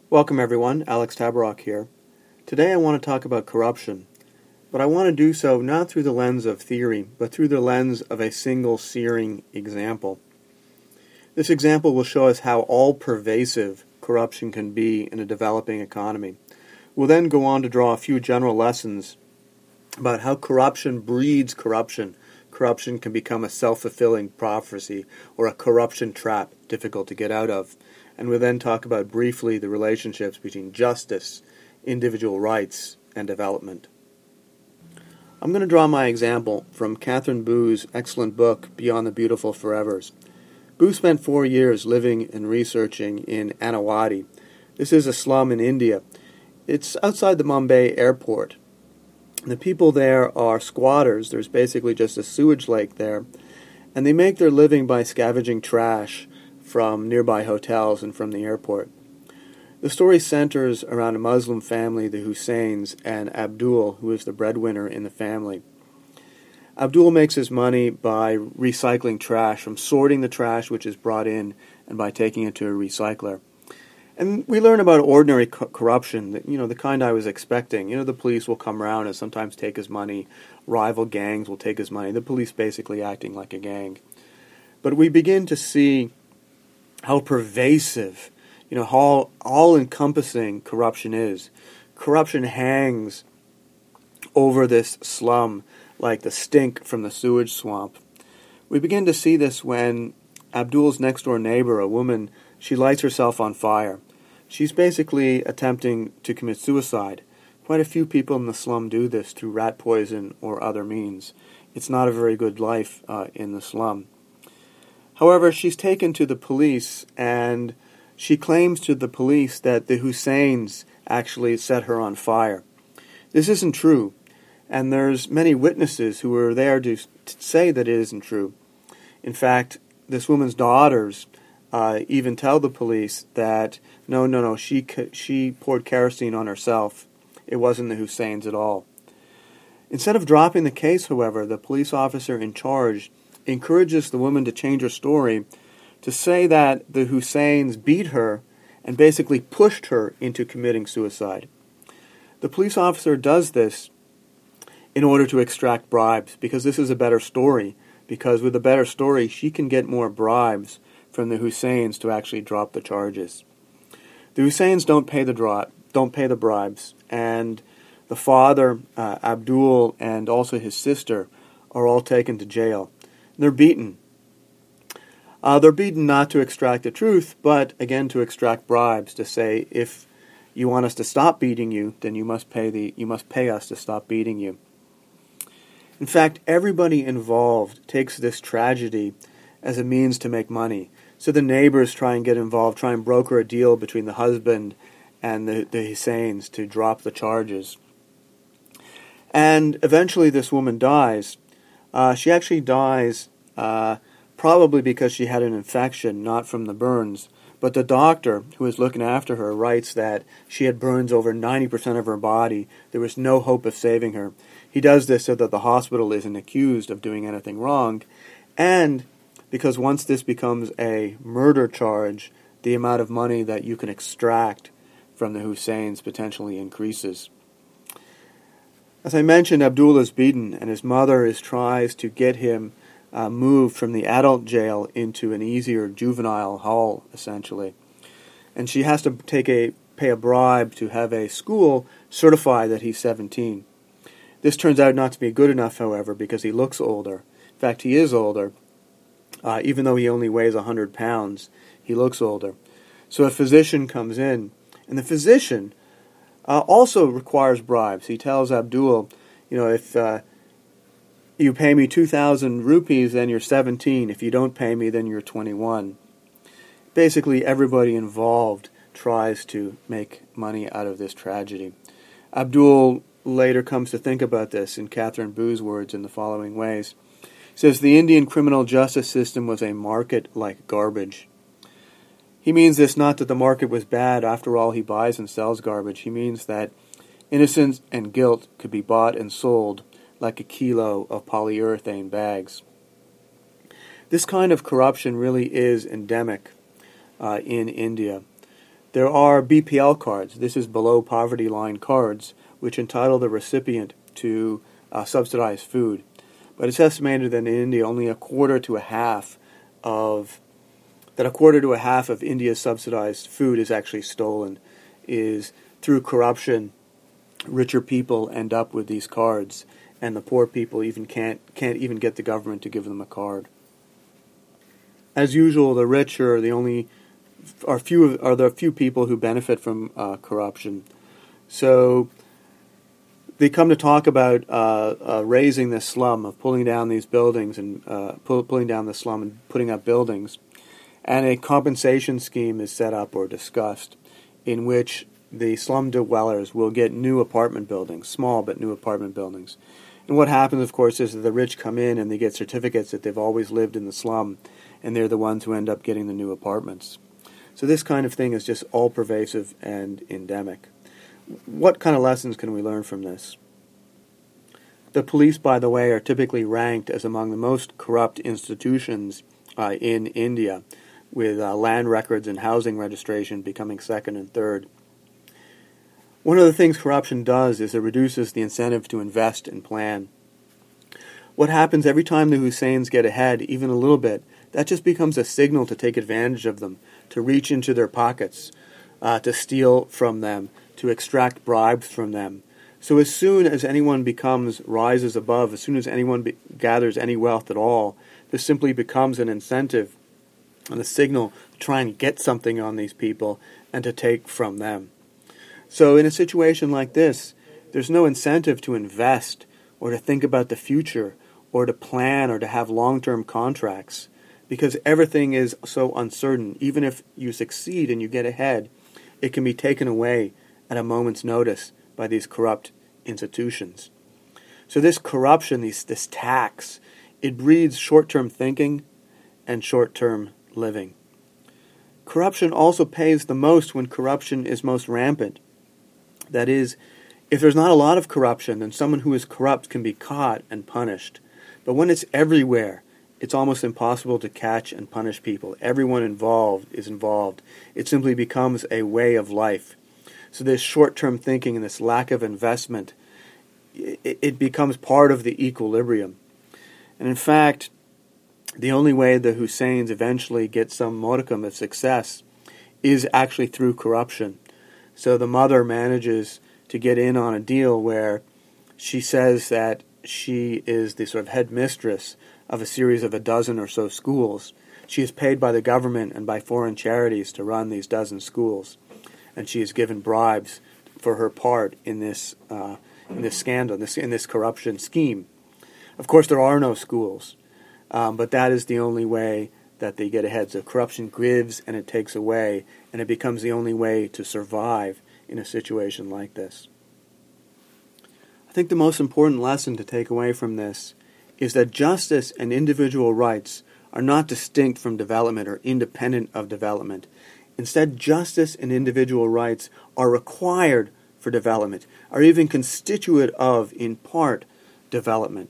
Welcome everyone, Alex Tabarrok here. Today I want to talk about corruption, but I want to do so not through the lens of theory, but through the lens of a single searing example. This example will show us how all-pervasive corruption can be in a developing economy. We'll then go on to draw a few general lessons about how corruption breeds corruption. Corruption can become a self-fulfilling prophecy or a corruption trap difficult to get out of. And we'll then talk about briefly the relationships between justice, individual rights, and development. I'm going to draw my example from Catherine Boo's excellent book, Beyond the Beautiful Forevers. Boo spent 4 years living and researching in Anawadi. This is a slum in India. It's outside the Mumbai airport. The people there are squatters. There's basically just a sewage lake there. And they make their living by scavenging trash from nearby hotels and from the airport. The story centers around a Muslim family, the Hussains, and Abdul, who is the breadwinner in the family. Abdul makes his money by recycling trash, from sorting the trash which is brought in and by taking it to a recycler. And we learn about ordinary corruption, the kind I was expecting. The police will come around and sometimes take his money. Rival gangs will take his money. The police basically acting like a gang. But we begin to see how pervasive, how all-encompassing corruption is. Corruption hangs over this slum like the stink from the sewage swamp. We begin to see this when Abdul's next-door neighbor, a woman, she lights herself on fire. She's basically attempting to commit suicide. Quite a few people in the slum do this through rat poison or other means. It's not a very good life in the slum. However, she's taken to the police, and she claims to the police that the Hussains actually set her on fire. This isn't true, and there's many witnesses who were there to say that it isn't true. In fact, this woman's daughters even tell the police that no, she poured kerosene on herself. It wasn't the Hussains at all. Instead of dropping the case, however, the police officer in charge encourages the woman to change her story to say that the Hussains beat her and basically pushed her into committing suicide. The police officer does this in order to extract bribes, because this is a better story, because with a better story she can get more bribes from the Hussains to actually drop the charges. The Hussains don't pay the bribes, and the father, Abdul, and also his sister are all taken to jail. They're beaten. They're beaten not to extract the truth, but again to extract bribes, to say, if you want us to stop beating you, then you must pay us to stop beating you. In fact, everybody involved takes this tragedy as a means to make money. So the neighbors try and get involved, try and broker a deal between the husband and the Hussains to drop the charges. And eventually this woman dies. She actually dies probably because she had an infection, not from the burns. But the doctor who was looking after her writes that she had burns over 90% of her body. There was no hope of saving her. He does this so that the hospital isn't accused of doing anything wrong. And because once this becomes a murder charge, the amount of money that you can extract from the Hussains potentially increases. As I mentioned, Abdul is beaten, and his mother tries to get him moved from the adult jail into an easier juvenile hall, essentially. And she has to pay a bribe to have a school certify that he's 17. This turns out not to be good enough, however, because he looks older. In fact, he is older. Even though he only weighs 100 pounds, he looks older. So a physician comes in, and the physician also requires bribes. He tells Abdul, if you pay me 2,000 rupees, then you're 17. If you don't pay me, then you're 21. Basically, everybody involved tries to make money out of this tragedy. Abdul later comes to think about this in Catherine Boo's words in the following ways. He says, the Indian criminal justice system was a market like garbage. He means this not that the market was bad. After all, he buys and sells garbage. He means that innocence and guilt could be bought and sold like a kilo of polyurethane bags. This kind of corruption really is endemic in India. There are BPL cards. This is below poverty line cards, which entitle the recipient to subsidized food. But it's estimated that in India, only a quarter to a half of India's subsidized food is actually stolen. Is through corruption, richer people end up with these cards, and the poor people can't even get the government to give them a card. As usual, the rich are the few people who benefit from corruption. So they come to talk about raising the slum, of pulling down these buildings and pulling down the slum and putting up buildings. And a compensation scheme is set up or discussed in which the slum dwellers will get new apartment buildings, small but new apartment buildings. And what happens, of course, is that the rich come in and they get certificates that they've always lived in the slum, and they're the ones who end up getting the new apartments. So this kind of thing is just all-pervasive and endemic. What kind of lessons can we learn from this? The police, by the way, are typically ranked as among the most corrupt institutions in India, with land records and housing registration becoming second and third. One of the things corruption does is it reduces the incentive to invest and plan. What happens every time the Husseins get ahead, even a little bit, that just becomes a signal to take advantage of them, to reach into their pockets, to steal from them, to extract bribes from them. So as soon as anyone rises above, as soon as anyone gathers any wealth at all, this simply becomes an incentive and a signal to try and get something on these people and to take from them. So in a situation like this, there's no incentive to invest or to think about the future or to plan or to have long-term contracts, because everything is so uncertain. Even if you succeed and you get ahead, it can be taken away at a moment's notice by these corrupt institutions. So this corruption, this tax, it breeds short-term thinking and short-term living. Corruption also pays the most when corruption is most rampant. That is, if there's not a lot of corruption, then someone who is corrupt can be caught and punished. But when it's everywhere, it's almost impossible to catch and punish people. Everyone involved is involved. It simply becomes a way of life. So this short-term thinking and this lack of investment, it becomes part of the equilibrium. And in fact, the only way the Husseins eventually get some modicum of success is actually through corruption. So the mother manages to get in on a deal where she says that she is the sort of headmistress of a series of a dozen or so schools. She is paid by the government and by foreign charities to run these dozen schools, and she is given bribes for her part in this scandal, in this corruption scheme. Of course, there are no schools, but that is the only way that they get ahead. So corruption gives and it takes away, and it becomes the only way to survive in a situation like this. I think the most important lesson to take away from this is that justice and individual rights are not distinct from development or independent of development. Instead, justice and individual rights are required for development, are even constituent of, in part, development.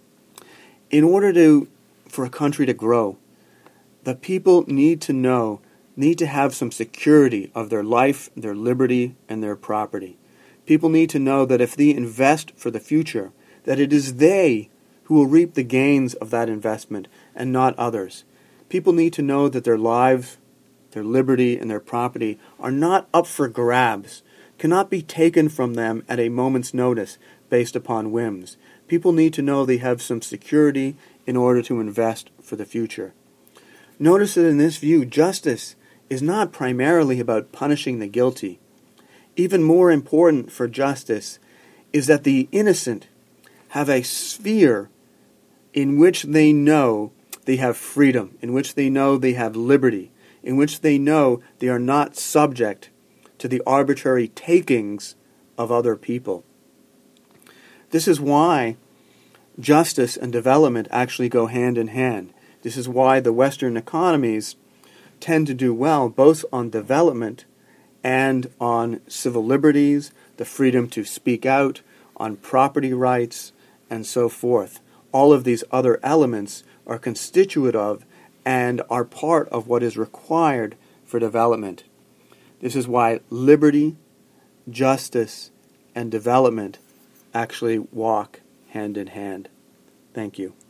In order for a country to grow, the people need to have some security of their life, their liberty, and their property. People need to know that if they invest for the future, that it is they who will reap the gains of that investment and not others. People need to know that their lives, their liberty, and their property are not up for grabs, cannot be taken from them at a moment's notice based upon whims. People need to know they have some security in order to invest for the future. Notice that in this view, justice is not primarily about punishing the guilty. Even more important for justice is that the innocent have a sphere in which they know they have freedom, in which they know they have liberty, in which they know they are not subject to the arbitrary takings of other people. This is why justice and development actually go hand in hand. This is why the Western economies tend to do well both on development and on civil liberties, the freedom to speak out, on property rights, and so forth. All of these other elements are constituent of and are part of what is required for development. This is why liberty, justice, and development actually walk hand in hand. Thank you.